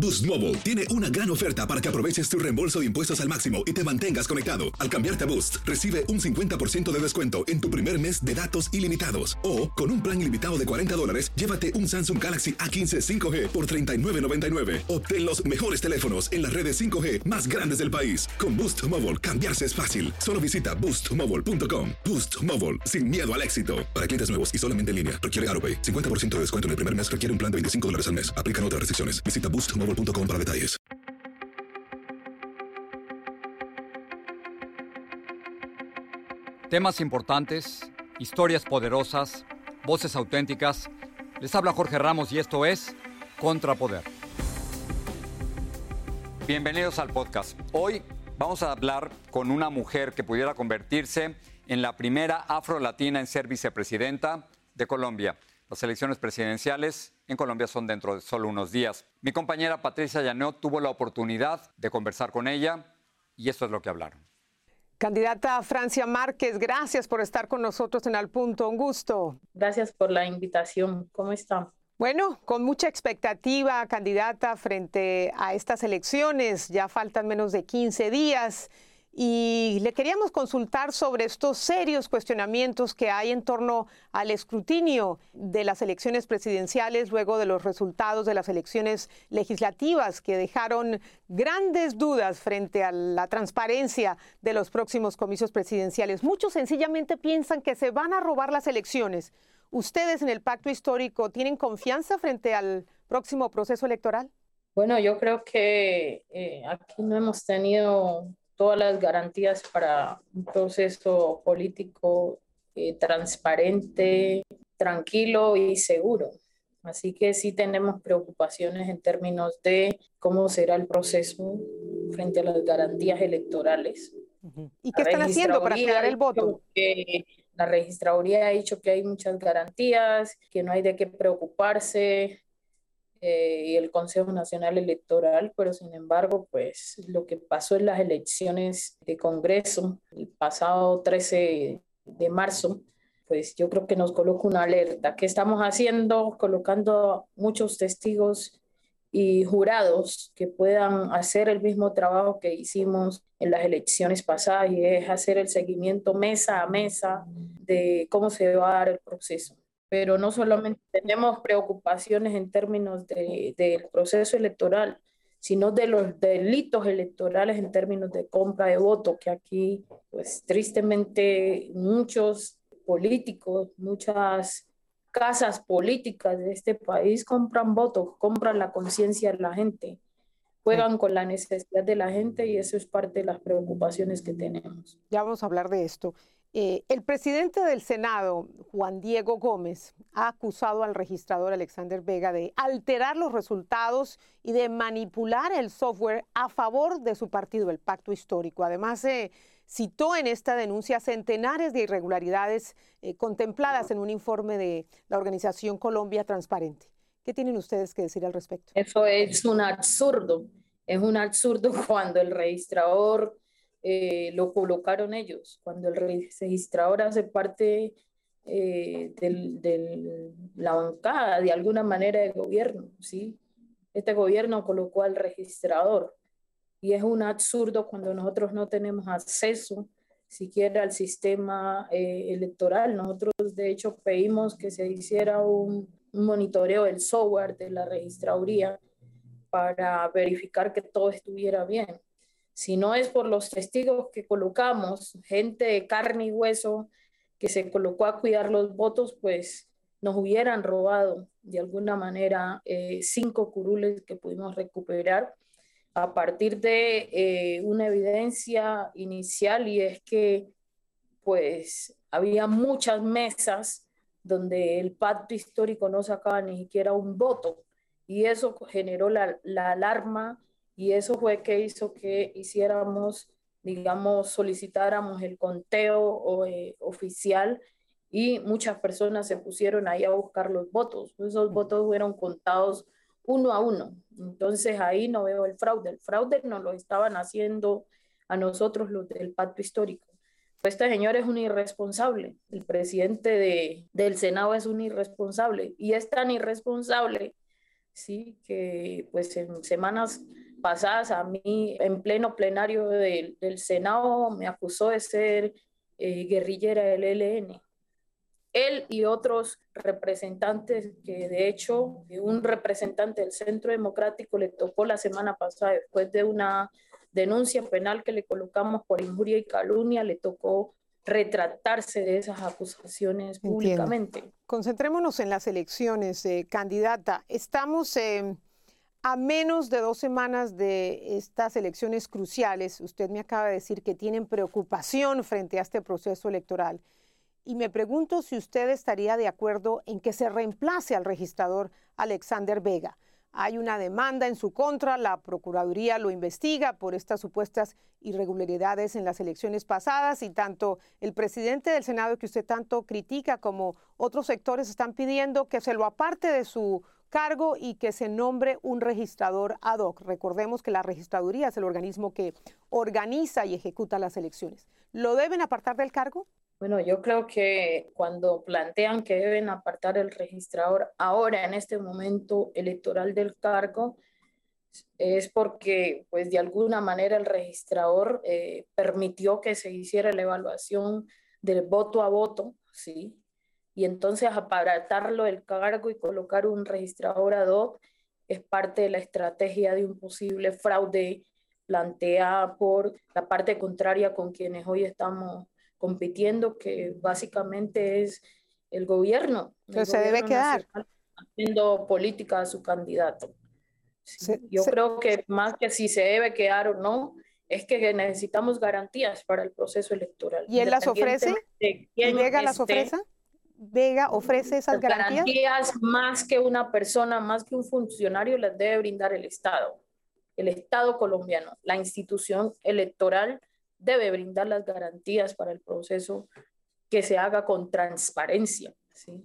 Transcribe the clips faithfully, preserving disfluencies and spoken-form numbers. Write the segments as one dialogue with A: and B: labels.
A: Boost Mobile tiene una gran oferta para que aproveches tu reembolso de impuestos al máximo y te mantengas conectado. Al cambiarte a Boost, recibe un cincuenta por ciento de descuento en tu primer mes de datos ilimitados. O, con un plan ilimitado de cuarenta dólares, llévate un Samsung Galaxy A quince cinco G por treinta y nueve noventa y nueve. Obtén los mejores teléfonos en las redes cinco G más grandes del país. Con Boost Mobile, cambiarse es fácil. Solo visita boost mobile punto com. Boost Mobile, sin miedo al éxito. Para clientes nuevos y solamente en línea, requiere AutoPay. cincuenta por ciento de descuento en el primer mes requiere un plan de veinticinco dólares al mes. Aplican otras restricciones. Visita boost mobile punto com para detalles.
B: Temas importantes, historias poderosas, voces auténticas. Les habla Jorge Ramos y esto es Contrapoder. Bienvenidos al podcast. Hoy vamos a hablar con una mujer que pudiera convertirse en la primera afro-latina en ser vicepresidenta de Colombia. Las elecciones presidenciales en Colombia son dentro de solo unos días. Mi compañera Patricia Llaneau tuvo la oportunidad de conversar con ella y esto es lo que hablaron.
C: Candidata Francia Márquez, gracias por estar con nosotros en Al Punto. Un gusto.
D: Gracias por la invitación. ¿Cómo está?
C: Bueno, con mucha expectativa, candidata, frente a estas elecciones. Ya faltan menos de quince días. Y le queríamos consultar sobre estos serios cuestionamientos que hay en torno al escrutinio de las elecciones presidenciales luego de los resultados de las elecciones legislativas que dejaron grandes dudas frente a la transparencia de los próximos comicios presidenciales. Muchos sencillamente piensan que se van a robar las elecciones. ¿Ustedes en el Pacto Histórico tienen confianza frente al próximo proceso electoral?
D: Bueno, yo creo que eh, aquí no hemos tenido todas las garantías para un proceso político eh, transparente, tranquilo y seguro. Así que sí tenemos preocupaciones en términos de cómo será el proceso frente a las garantías electorales.
C: Uh-huh. ¿Y qué están haciendo para cuidar el voto?
D: Que la registraduría ha dicho que hay muchas garantías, que no hay de qué preocuparse, Eh, y el Consejo Nacional Electoral, pero sin embargo, pues lo que pasó en las elecciones de Congreso el pasado trece de marzo, pues yo creo que nos coloca una alerta. ¿Qué estamos haciendo? Colocando muchos testigos y jurados que puedan hacer el mismo trabajo que hicimos en las elecciones pasadas, y es hacer el seguimiento mesa a mesa de cómo se va a dar el proceso. Pero no solamente tenemos preocupaciones en términos de, del proceso electoral, sino de los delitos electorales en términos de compra de votos, que aquí, pues tristemente, muchos políticos, muchas casas políticas de este país compran votos, compran la conciencia de la gente, juegan con la necesidad de la gente, y eso es parte de las preocupaciones que tenemos.
C: Ya vamos a hablar de esto. Eh, el presidente del Senado, Juan Diego Gómez, ha acusado al registrador Alexander Vega de alterar los resultados y de manipular el software a favor de su partido, el Pacto Histórico. Además, eh, citó en esta denuncia centenares de irregularidades eh, contempladas en un informe de la organización Colombia Transparente. ¿Qué tienen ustedes que decir al respecto?
D: Eso es un absurdo. Es un absurdo cuando el registrador Eh, lo colocaron ellos, cuando el registrador hace parte eh, de del, la bancada de alguna manera de gobierno, ¿sí? Este gobierno colocó al registrador, y es un absurdo cuando nosotros no tenemos acceso siquiera al sistema eh, electoral. Nosotros de hecho pedimos que se hiciera un, un monitoreo del software de la registraduría para verificar que todo estuviera bien. Si no es por los testigos que colocamos, gente de carne y hueso que se colocó a cuidar los votos, pues nos hubieran robado de alguna manera eh, cinco curules que pudimos recuperar a partir de eh, una evidencia inicial, y es que pues había muchas mesas donde el Pacto Histórico no sacaba ni siquiera un voto, y eso generó la, la alarma. Y eso fue que hizo que hiciéramos, digamos, solicitáramos el conteo eh, oficial, y muchas personas se pusieron ahí a buscar los votos. Esos votos fueron contados uno a uno. Entonces ahí no veo el fraude. El fraude nos lo estaban haciendo a nosotros los del Pacto Histórico. Este señor es un irresponsable. El presidente de, del Senado es un irresponsable. Y es tan irresponsable sí, que pues en semanas pasadas a mí en pleno plenario del, del Senado me acusó de ser eh, guerrillera del E L N. Él y otros representantes, que de hecho un representante del Centro Democrático le tocó la semana pasada, después de una denuncia penal que le colocamos por injuria y calumnia, le tocó retractarse de esas acusaciones
C: Entiendo.
D: públicamente.
C: Concentrémonos en las elecciones, eh, candidata. Estamos eh, a menos de dos semanas de estas elecciones cruciales. Usted me acaba de decir que tienen preocupación frente a este proceso electoral. Y me pregunto si usted estaría de acuerdo en que se reemplace al registrador Alexander Vega. Hay una demanda en su contra, la Procuraduría lo investiga por estas supuestas irregularidades en las elecciones pasadas y tanto el presidente del Senado, que usted tanto critica, como otros sectores están pidiendo que se lo aparte de su cargo y que se nombre un registrador ad hoc. Recordemos que la registraduría es el organismo que organiza y ejecuta las elecciones. ¿Lo deben apartar del cargo?
D: Bueno, yo creo que cuando plantean que deben apartar el registrador ahora en este momento electoral del cargo, es porque pues de alguna manera el registrador eh, permitió que se hiciera la evaluación del voto a voto, ¿sí? Y entonces aparatarlo del cargo y colocar un registrador ad hoc es parte de la estrategia de un posible fraude planteada por la parte contraria con quienes hoy estamos compitiendo, que básicamente es el gobierno.
C: Entonces se debe quedar
D: haciendo política a su candidato. Sí,
C: se,
D: yo
C: se...
D: creo que más que si se debe quedar o no, es que necesitamos garantías para el proceso electoral.
C: ¿Y él las ofrece?
D: ¿Y
C: Vega las ofrece? ¿Vega ofrece esas garantías?
D: Garantías más que una persona, más que un funcionario, las debe brindar el Estado. El Estado colombiano, la institución electoral debe brindar las garantías para el proceso que se haga con transparencia, ¿sí?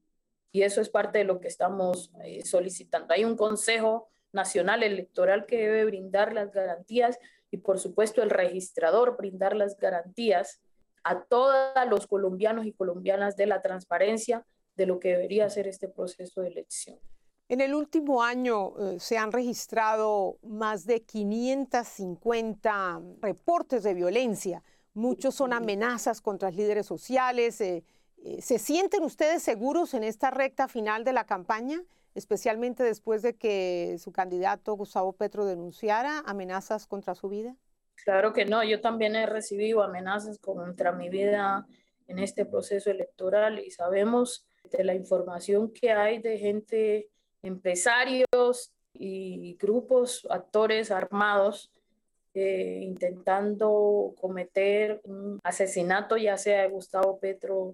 D: Y eso es parte de lo que estamos eh, solicitando. Hay un Consejo Nacional Electoral que debe brindar las garantías y, por supuesto, el registrador brindar las garantías a todos los colombianos y colombianas de la transparencia de lo que debería ser este proceso de elección.
C: En el último año eh, se han registrado más de quinientos cincuenta reportes de violencia. Muchos son amenazas contra líderes sociales. Eh, eh, ¿Se sienten ustedes seguros en esta recta final de la campaña, especialmente después de que su candidato Gustavo Petro denunciara amenazas contra su vida?
D: Claro que no. Yo también he recibido amenazas contra mi vida en este proceso electoral y sabemos de la información que hay de gente, empresarios y grupos, actores armados eh, intentando cometer un asesinato, ya sea de Gustavo Petro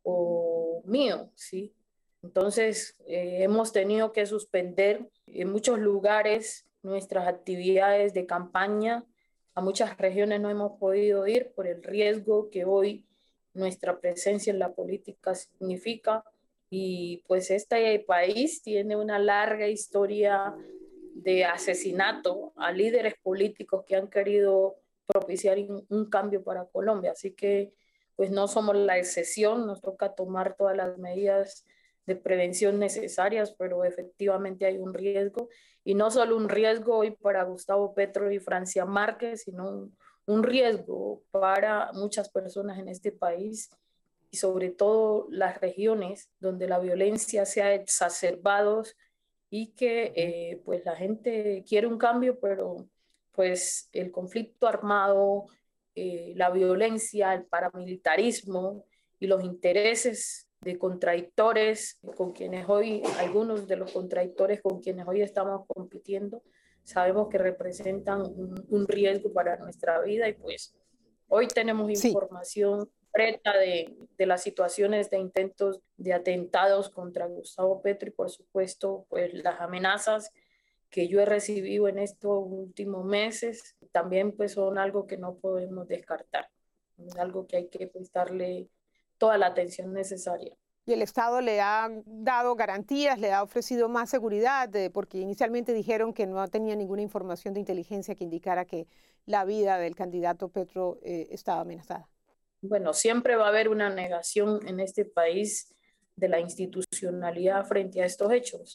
D: o mío, ¿sí? Entonces eh, hemos tenido que suspender en muchos lugares nuestras actividades de campaña. A muchas regiones no hemos podido ir por el riesgo que hoy nuestra presencia en la política significa. Y pues este país tiene una larga historia de asesinato a líderes políticos que han querido propiciar un cambio para Colombia. Así que pues no somos la excepción, nos toca tomar todas las medidas de prevención necesarias, pero efectivamente hay un riesgo, y no solo un riesgo hoy para Gustavo Petro y Francia Márquez, sino un, un riesgo para muchas personas en este país, y sobre todo las regiones donde la violencia se ha exacerbado y que eh, pues la gente quiere un cambio, pero pues el conflicto armado, eh, la violencia, el paramilitarismo y los intereses de contradictores con quienes hoy, algunos de los contradictores con quienes hoy estamos compitiendo, sabemos que representan un, un riesgo para nuestra vida, y pues hoy tenemos información sí. concreta de, de las situaciones de intentos de atentados contra Gustavo Petro y por supuesto pues las amenazas que yo he recibido en estos últimos meses también pues son algo que no podemos descartar, es algo que hay que prestarle toda la atención necesaria.
C: Y el Estado le ha dado garantías, le ha ofrecido más seguridad, eh, porque inicialmente dijeron que no tenía ninguna información de inteligencia que indicara que la vida del candidato Petro eh, estaba amenazada.
D: Bueno, siempre va a haber una negación en este país de la institucionalidad frente a estos hechos.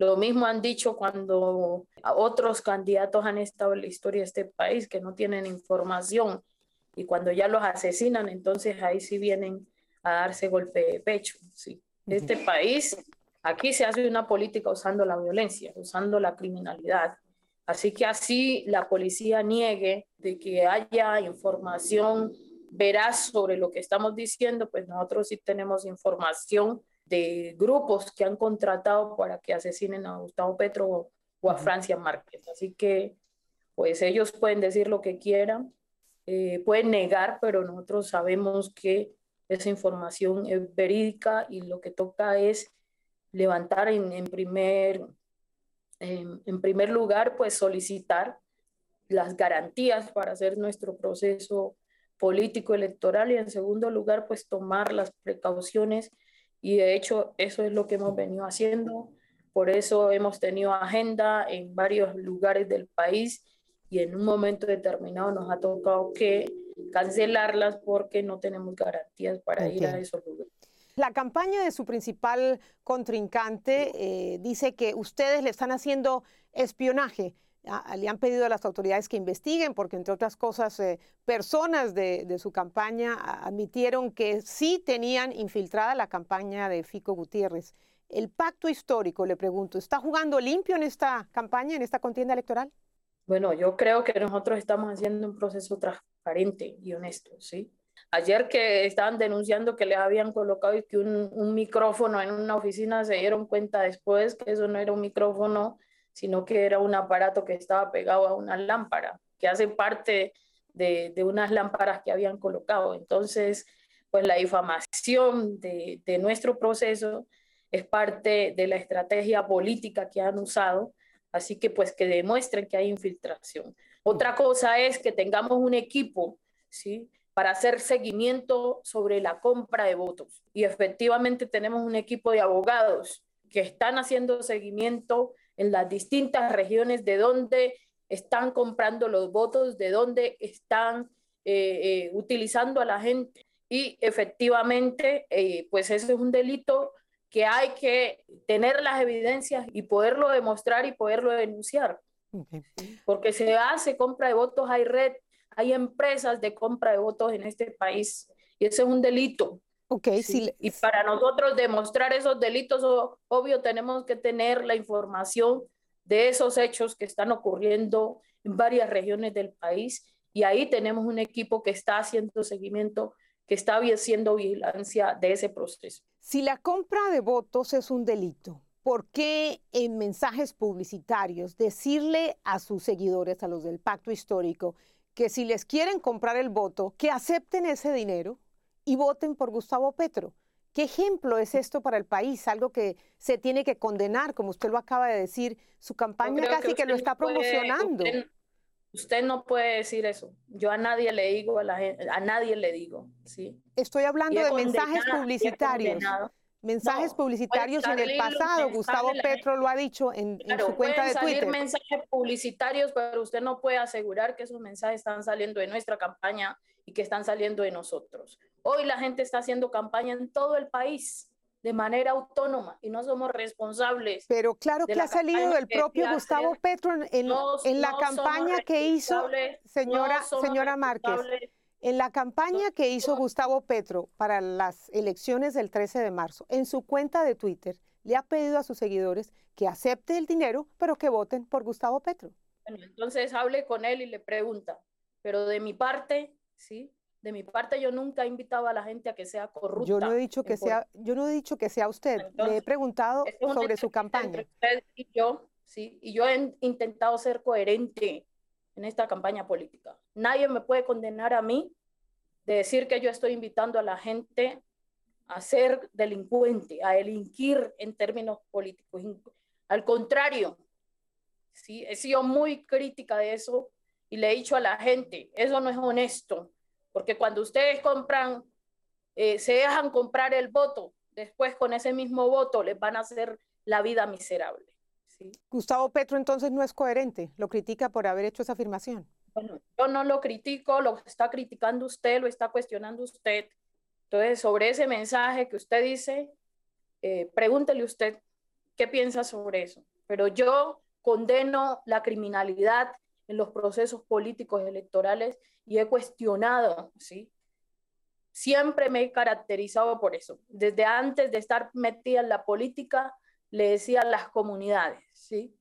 D: Lo mismo han dicho cuando otros candidatos han estado en la historia de este país, que no tienen información, y cuando ya los asesinan, entonces ahí sí vienen a darse golpe de pecho. ¿Sí? Este uh-huh. país, aquí se hace una política usando la violencia, usando la criminalidad. Así que así la policía niegue de que haya información veraz sobre lo que estamos diciendo, pues nosotros sí tenemos información de grupos que han contratado para que asesinen a Gustavo Petro o, o a Francia Márquez. Así que pues ellos pueden decir lo que quieran, eh, pueden negar, pero nosotros sabemos que esa información es verídica y lo que toca es levantar en, en, primer, en, en primer lugar, pues solicitar las garantías para hacer nuestro proceso político electoral y en segundo lugar, pues tomar las precauciones y de hecho eso es lo que hemos venido haciendo. Por eso hemos tenido agenda en varios lugares del país y en un momento determinado nos ha tocado que cancelarlas porque no tenemos garantías para Entiendo. ir a esos lugares.
C: La campaña de su principal contrincante eh, dice que ustedes le están haciendo espionaje. Ah, le han pedido a las autoridades que investiguen porque, entre otras cosas, eh, personas de, de su campaña admitieron que sí tenían infiltrada la campaña de Fico Gutiérrez. El pacto histórico, le pregunto, ¿está jugando limpio en esta campaña, en esta contienda electoral?
D: Bueno, yo creo que nosotros estamos haciendo un proceso transparente y honesto, ¿sí? Ayer que estaban denunciando que les habían colocado que un, un micrófono en una oficina, se dieron cuenta después que eso no era un micrófono, sino que era un aparato que estaba pegado a una lámpara, que hace parte de, de unas lámparas que habían colocado. Entonces, pues la difamación de, de nuestro proceso es parte de la estrategia política que han usado, así que pues que demuestren que hay infiltración. Otra cosa es que tengamos un equipo, ¿sí?, para hacer seguimiento sobre la compra de votos. Y efectivamente tenemos un equipo de abogados que están haciendo seguimiento en las distintas regiones de donde están comprando los votos, de donde están eh, eh, utilizando a la gente. Y efectivamente, eh, pues ese es un delito que hay que tener las evidencias y poderlo demostrar y poderlo denunciar. Okay. Porque se hace compra de votos, hay red, hay empresas de compra de votos en este país y ese es un delito.
C: Okay,
D: ¿sí?
C: sí.
D: Y para nosotros demostrar esos delitos, obvio, tenemos que tener la información de esos hechos que están ocurriendo en varias regiones del país y ahí tenemos un equipo que está haciendo seguimiento, que está haciendo vigilancia de ese proceso.
C: Si la compra de votos es un delito, ¿por qué en mensajes publicitarios decirle a sus seguidores, a los del pacto histórico, que si les quieren comprar el voto, que acepten ese dinero y voten por Gustavo Petro? ¿Qué ejemplo es esto para el país? Algo que se tiene que condenar, como usted lo acaba de decir, su campaña casi que, que lo está puede, promocionando.
D: Usted, usted no puede decir eso. Yo a nadie le digo, a, la gente, a nadie le digo, ¿sí?
C: Estoy hablando de mensajes publicitarios. Mensajes no, publicitarios en el pasado, Gustavo Petro lo ha dicho en,
D: claro,
C: en su cuenta de Twitter.
D: Pueden salir mensajes publicitarios, pero usted no puede asegurar que esos mensajes están saliendo de nuestra campaña y que están saliendo de nosotros. Hoy la gente está haciendo campaña en todo el país de manera autónoma y no somos responsables.
C: Pero claro que ha salido del propio Gustavo Petro en, en, no, en la no campaña que hizo, señora, no señora Márquez. En la campaña que hizo Gustavo Petro para las elecciones del trece de marzo, en su cuenta de Twitter, le ha pedido a sus seguidores que acepte el dinero, pero que voten por Gustavo Petro.
D: Bueno, entonces hable con él y le pregunta, pero de mi parte, ¿sí? De mi parte yo nunca he invitado a la gente a que sea corrupta.
C: Yo no he dicho que, sea, yo no he, dicho que sea usted, entonces, le he preguntado sobre su campaña.
D: Entre usted y yo, ¿sí? Y yo he intentado ser coherente en esta campaña política. Nadie me puede condenar a mí de decir que yo estoy invitando a la gente a ser delincuente, a delinquir en términos políticos. Al contrario, ¿sí? He sido muy crítica de eso y le he dicho a la gente, eso no es honesto, porque cuando ustedes compran, eh, se dejan comprar el voto, después con ese mismo voto les van a hacer la vida miserable. ¿sí?
C: Gustavo Petro entonces no es coherente, lo critica por haber hecho esa afirmación.
D: Bueno, yo no lo critico, lo está criticando usted, lo está cuestionando usted. Entonces, sobre ese mensaje que usted dice, eh, pregúntele usted qué piensa sobre eso. pero yo condeno la criminalidad en los procesos políticos electorales y he cuestionado, ¿sí? Siempre me he caracterizado por eso. Desde antes de estar metida en la política, le decía a las comunidades, ¿sí?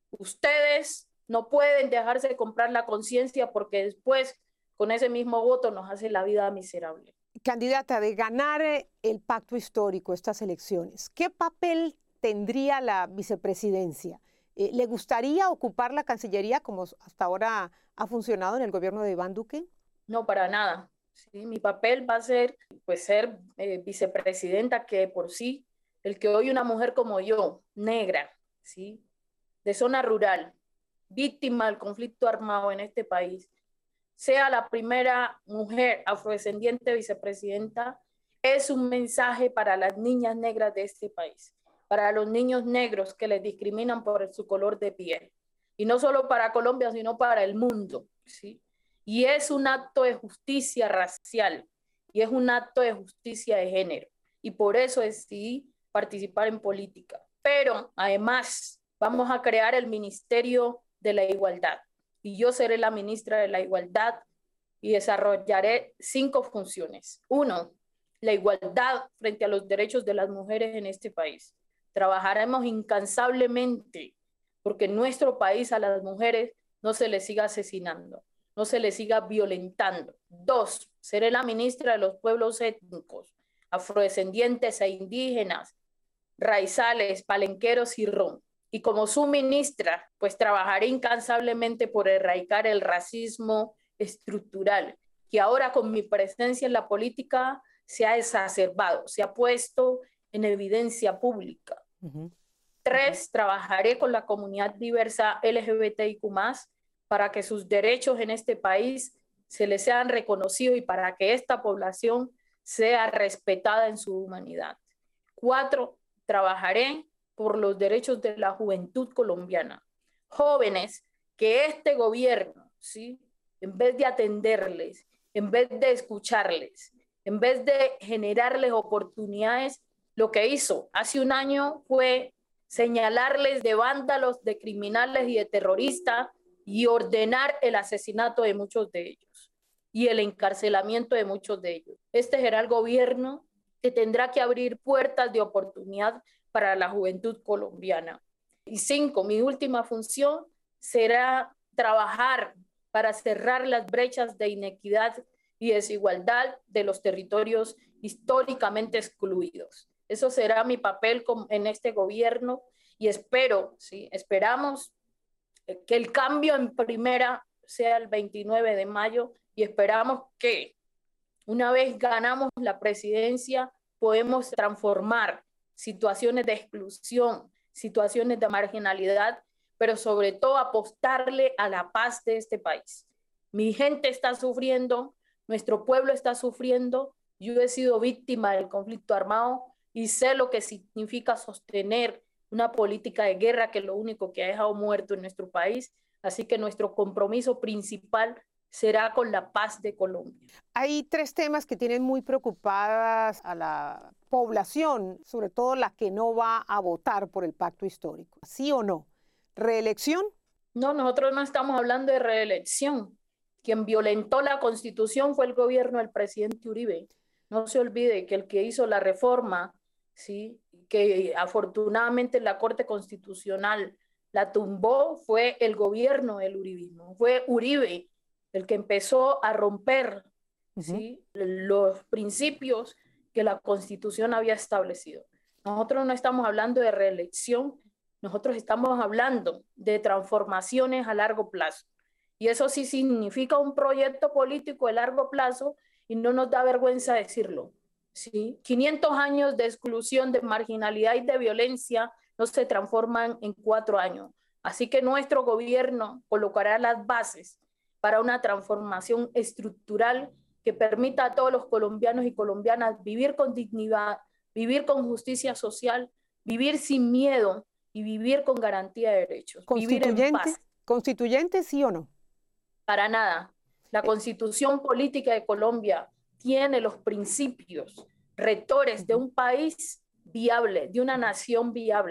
D: Ustedes no pueden dejarse comprar la conciencia porque después, con ese mismo voto, nos hace la vida miserable.
C: Candidata, de ganar el pacto histórico, estas elecciones, ¿qué papel tendría la vicepresidencia? Eh, ¿Le gustaría ocupar la Cancillería como hasta ahora ha funcionado en el gobierno de Iván Duque?
D: No, para nada. Sí, mi papel va a ser, pues, ser eh, vicepresidenta, que por sí, el que hoy una mujer como yo, negra, ¿sí? De zona rural, víctima del conflicto armado en este país, sea la primera mujer afrodescendiente vicepresidenta, es un mensaje para las niñas negras de este país, para los niños negros que les discriminan por su color de piel. Y no solo para Colombia, sino para el mundo, ¿sí? Y es un acto de justicia racial y es un acto de justicia de género. Y por eso decidí participar en política. Pero además vamos a crear el Ministerio de la Igualdad. Y yo seré la ministra de la Igualdad y desarrollaré cinco funciones. Uno, la igualdad frente a los derechos de las mujeres en este país. Trabajaremos incansablemente porque en nuestro país a las mujeres no se les siga asesinando, no se les siga violentando. Dos, seré la ministra de los pueblos étnicos, afrodescendientes e indígenas, raizales, palenqueros y rom. Y como su ministra, pues trabajaré incansablemente por erradicar el racismo estructural, que ahora con mi presencia en la política se ha exacerbado, se ha puesto en evidencia pública. Uh-huh. Tres, uh-huh. trabajaré con la comunidad diversa L G B T I Q más, para que sus derechos en este país se les sean reconocidos y para que esta población sea respetada en su humanidad. Cuatro, trabajaré por los derechos de la juventud colombiana. Jóvenes que este gobierno, ¿sí?, en vez de atenderles, en vez de escucharles, en vez de generarles oportunidades, lo que hizo hace un año fue señalarles de vándalos, de criminales y de terroristas y ordenar el asesinato de muchos de ellos y el encarcelamiento de muchos de ellos. Este será el gobierno que tendrá que abrir puertas de oportunidad para la juventud colombiana. Y cinco, mi última función será trabajar para cerrar las brechas de inequidad y desigualdad de los territorios históricamente excluidos. Eso será mi papel en este gobierno y espero, sí, esperamos que el cambio en primera sea el veintinueve de mayo y esperamos que una vez ganamos la presidencia podemos transformar situaciones de exclusión, situaciones de marginalidad, pero sobre todo apostarle a la paz de este país. Mi gente está sufriendo, nuestro pueblo está sufriendo, yo he sido víctima del conflicto armado y sé lo que significa sostener una política de guerra que es lo único que ha dejado muerto en nuestro país, así que nuestro compromiso principal será con la paz de Colombia.
C: Hay tres temas que tienen muy preocupadas a la población, sobre todo la que no va a votar por el pacto histórico. ¿Sí o no? ¿Reelección?
D: No, nosotros no estamos hablando de reelección. Quien violentó la Constitución fue el gobierno del presidente Uribe. No se olvide que el que hizo la reforma, ¿sí?, que afortunadamente la Corte Constitucional la tumbó, fue el gobierno del uribismo. Fue Uribe el que empezó a romper, uh-huh. ¿sí?, los principios que la Constitución había establecido. Nosotros no estamos hablando de reelección, nosotros estamos hablando de transformaciones a largo plazo. Y eso sí significa un proyecto político de largo plazo y no nos da vergüenza decirlo, ¿sí? quinientos años de exclusión, de marginalidad y de violencia no se transforman en cuatro años. Así que nuestro gobierno colocará las bases para una transformación estructural que permita a todos los colombianos y colombianas vivir con dignidad, vivir con justicia social, vivir sin miedo y vivir con garantía de derechos. Vivir en paz.
C: ¿Constituyente sí o no?
D: Para nada. La Constitución Política de Colombia tiene los principios rectores de un país viable, de una nación viable.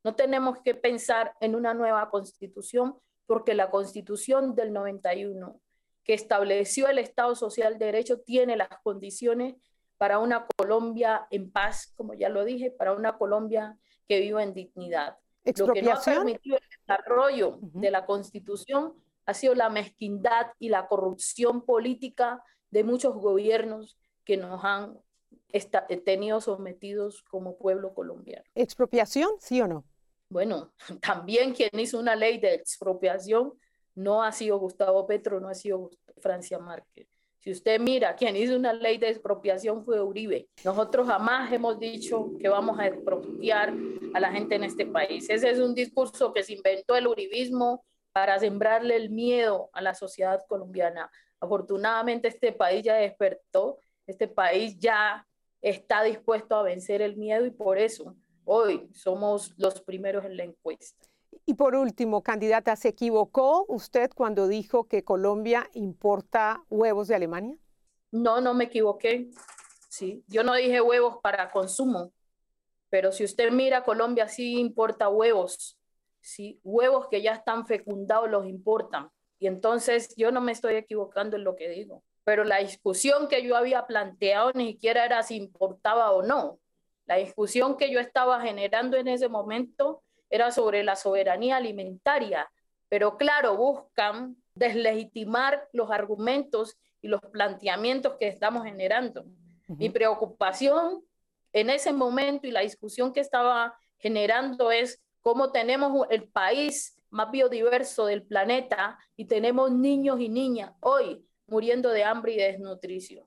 D: No tenemos que pensar en una nueva constitución, porque la constitución del noventa y uno, que estableció el Estado Social de Derecho, tiene las condiciones para una Colombia en paz, como ya lo dije, para una Colombia que viva en dignidad. Lo que no ha permitido el desarrollo uh-huh. de la Constitución ha sido la mezquindad y la corrupción política de muchos gobiernos que nos han esta, tenido sometidos como pueblo colombiano.
C: ¿Expropiación, sí o no?
D: Bueno, también quien hizo una ley de expropiación no ha sido Gustavo Petro, no ha sido Francia Márquez. Si usted mira, quien hizo una ley de expropiación fue Uribe. Nosotros jamás hemos dicho que vamos a expropiar a la gente en este país. Ese es un discurso que se inventó el uribismo para sembrarle el miedo a la sociedad colombiana. Afortunadamente este país ya despertó, este país ya está dispuesto a vencer el miedo y por eso hoy somos los primeros en la encuesta.
C: Y por último, candidata, ¿se equivocó usted cuando dijo que Colombia importa huevos de Alemania?
D: No, no me equivoqué. Sí, yo no dije huevos para consumo, pero si usted mira, Colombia sí importa huevos, sí, huevos que ya están fecundados los importan. Y entonces yo no me estoy equivocando en lo que digo. Pero la discusión que yo había planteado ni siquiera era si importaba o no. La discusión que yo estaba generando en ese momento era sobre la soberanía alimentaria, pero claro, buscan deslegitimar los argumentos y los planteamientos que estamos generando. Uh-huh. Mi preocupación en ese momento y la discusión que estaba generando es cómo tenemos el país más biodiverso del planeta y tenemos niños y niñas hoy muriendo de hambre y de desnutrición.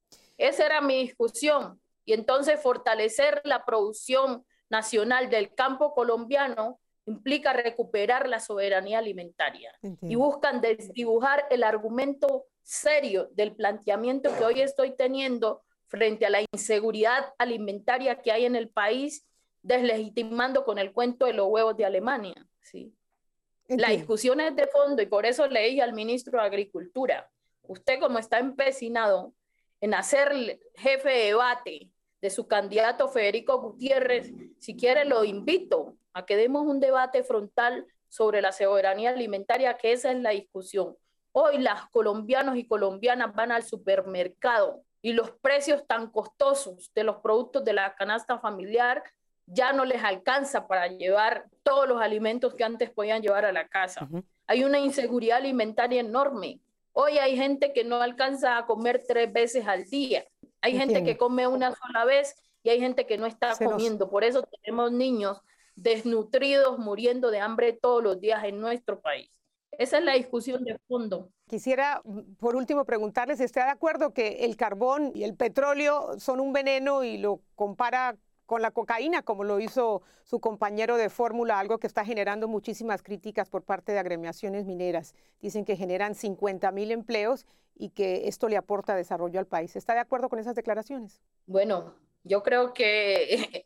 D: Esa era mi discusión. Y entonces fortalecer la producción nacional del campo colombiano implica recuperar la soberanía alimentaria. Entiendo. Y buscan desdibujar el argumento serio del planteamiento que hoy estoy teniendo frente a la inseguridad alimentaria que hay en el país, deslegitimando con el cuento de los huevos de Alemania. ¿Sí? La discusión es de fondo y por eso le dije al ministro de Agricultura, usted como está empecinado en hacer jefe de debate de su candidato Federico Gutiérrez, si quiere lo invito a que demos un debate frontal sobre la soberanía alimentaria, que esa es la discusión. Hoy las colombianos y colombianas van al supermercado y los precios tan costosos de los productos de la canasta familiar ya no les alcanza para llevar todos los alimentos que antes podían llevar a la casa. Uh-huh. Hay una inseguridad alimentaria enorme. Hoy hay gente que no alcanza a comer tres veces al día. Hay Entiendo. gente que come una sola vez y hay gente que no está Se comiendo. Nos... Por eso tenemos niños desnutridos, muriendo de hambre todos los días en nuestro país. Esa es la discusión de fondo.
C: Quisiera, por último, preguntarles si está de acuerdo que el carbón y el petróleo son un veneno y lo compara con la cocaína, como lo hizo su compañero de fórmula, algo que está generando muchísimas críticas por parte de agremiaciones mineras. Dicen que generan cincuenta mil empleos y que esto le aporta desarrollo al país. ¿Está de acuerdo con esas declaraciones?
D: Bueno, yo creo que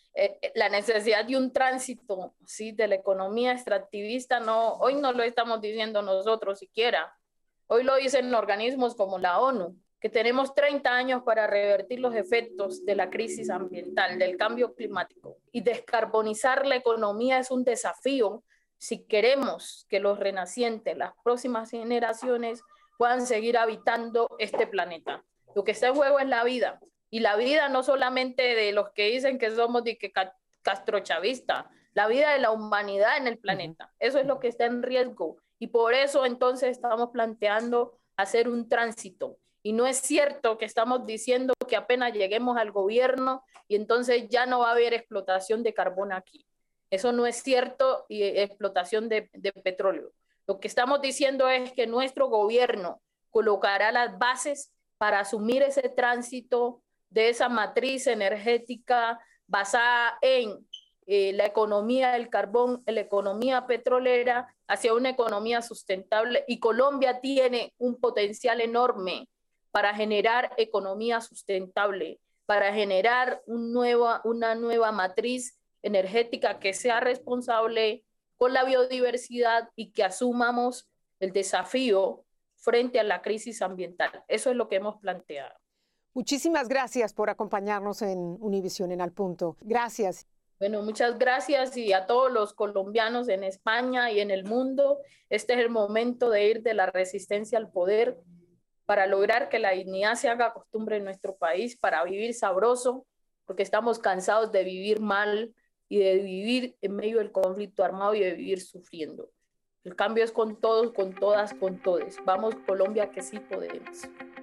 D: la necesidad de un tránsito, ¿sí?, de la economía extractivista, no, hoy no lo estamos diciendo nosotros siquiera. Hoy lo dicen organismos como la ONU, que tenemos treinta años para revertir los efectos de la crisis ambiental, del cambio climático. Y descarbonizar la economía es un desafío si queremos que los renacientes, las próximas generaciones, puedan seguir habitando este planeta. Lo que está en juego es la vida. Y la vida no solamente de los que dicen que somos de que castrochavistas, la vida de la humanidad en el planeta. Eso es lo que está en riesgo. Y por eso entonces estamos planteando hacer un tránsito. Y no es cierto que estamos diciendo que apenas lleguemos al gobierno y entonces ya no va a haber explotación de carbón aquí. Eso no es cierto, y explotación de, de petróleo. Lo que estamos diciendo es que nuestro gobierno colocará las bases para asumir ese tránsito de esa matriz energética basada en eh, la economía del carbón, la economía petrolera, hacia una economía sustentable. Y Colombia tiene un potencial enorme para generar economía sustentable, para generar un nueva, una nueva matriz energética que sea responsable con la biodiversidad y que asumamos el desafío frente a la crisis ambiental. Eso es lo que hemos planteado.
C: Muchísimas gracias por acompañarnos en Univisión en Al Punto. Gracias.
D: Bueno, muchas gracias y a todos los colombianos en España y en el mundo. Este es el momento de ir de la resistencia al poder para lograr que la dignidad se haga costumbre en nuestro país, para vivir sabroso, porque estamos cansados de vivir mal y de vivir en medio del conflicto armado y de vivir sufriendo. El cambio es con todos, con todas, con todes. Vamos, Colombia, que sí podemos.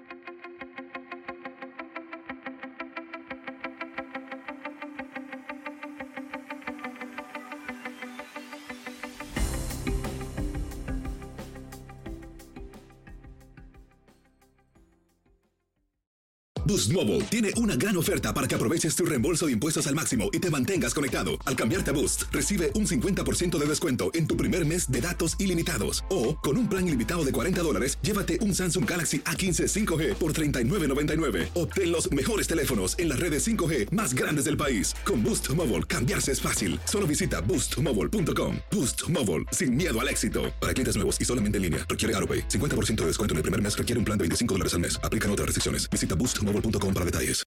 A: Boost Mobile tiene una gran oferta para que aproveches tu reembolso de impuestos al máximo y te mantengas conectado. Al cambiarte a Boost, recibe un cincuenta por ciento de descuento en tu primer mes de datos ilimitados. O, con un plan ilimitado de cuarenta dólares, llévate un Samsung Galaxy A quince cinco G por treinta y nueve noventa y nueve. Obtén los mejores teléfonos en las redes cinco G más grandes del país. Con Boost Mobile, cambiarse es fácil. Solo visita boost mobile punto com. Boost Mobile, sin miedo al éxito. Para clientes nuevos y solamente en línea, requiere AutoPay. cincuenta por ciento de descuento en el primer mes requiere un plan de veinticinco dólares al mes. Aplican otras restricciones. Visita boost mobile punto com para detalles.